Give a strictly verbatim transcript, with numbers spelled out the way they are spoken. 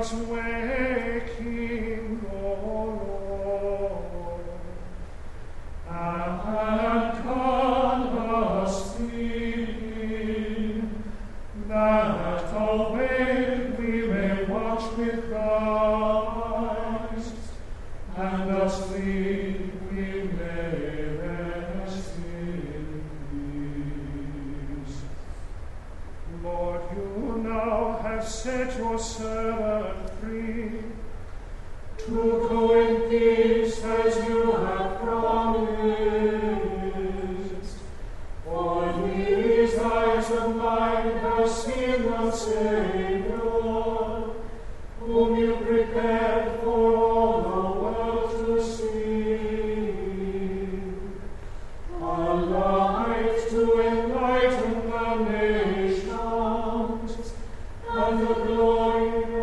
us waking, O Lord, and call us sleeping, that awake we may watch with Christ, and asleep we may rest in peace. Lord, you now have set your servant free to go in peace as you have promised. For these eyes of mine have seen the Savior, whom you prepared for all the world to see, a light to enlighten the nations, and the glory